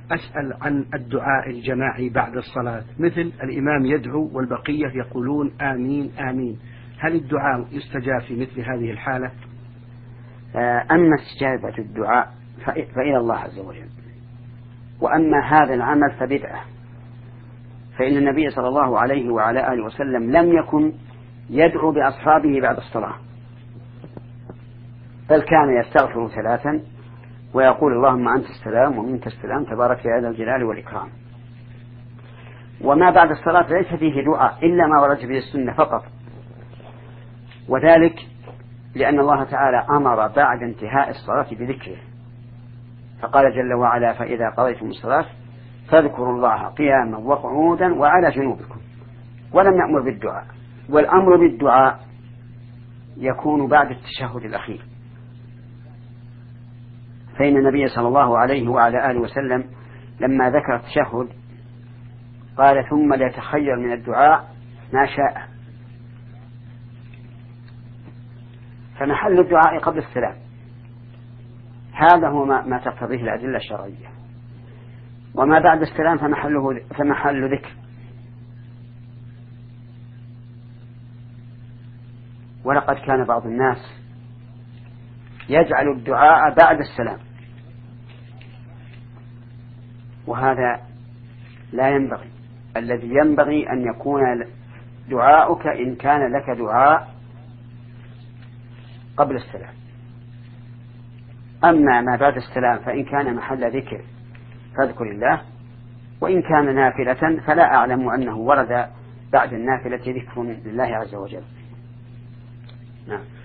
أسأل عن الدعاء الجماعي بعد الصلاة، مثل الإمام يدعو والبقية يقولون آمين آمين، هل الدعاء يستجاب في مثل هذه الحالة؟ أما استجابة الدعاء فإلى الله عز وجل، وأما هذا العمل فبدعة، فإن النبي صلى الله عليه وعلى آله وسلم لم يكن يدعو بأصحابه بعد الصلاة، بل كان يستغفر 3 ويقول اللهم أنت السلام ومنك السلام تبارك يا ذا الجلال والإكرام. وما بعد الصلاة ليس فيه دعاء إلا ما ورد به السنة فقط، وذلك لأن الله تعالى أمر بعد انتهاء الصلاة بذكره، فقال جل وعلا فإذا قضيتم الصلاة فاذكروا الله قياما وقعودا وعلى جنوبكم، ولم يأمر بالدعاء، والأمر بالدعاء يكون بعد التشهد الأخير، فإن النبي صلى الله عليه وعلى آله وسلم لما ذكر التشهد قال ثم ليتخير من الدعاء ما شاء، فمحل الدعاء قبل السلام، هذا هو ما تقتضيه الأدلة الشرعية، وما بعد السلام فمحل ذكر. ولقد كان بعض الناس يجعل الدعاء بعد السلام، وهذا لا ينبغي. الذي ينبغي أن يكون دعاؤك إن كان لك دعاء قبل السلام، أما ما بعد السلام فإن كان محل ذكر فاذكر الله، وإن كان نافلة فلا أعلم أنه ورد بعد النافلة ذكر لله عز وجل. نعم.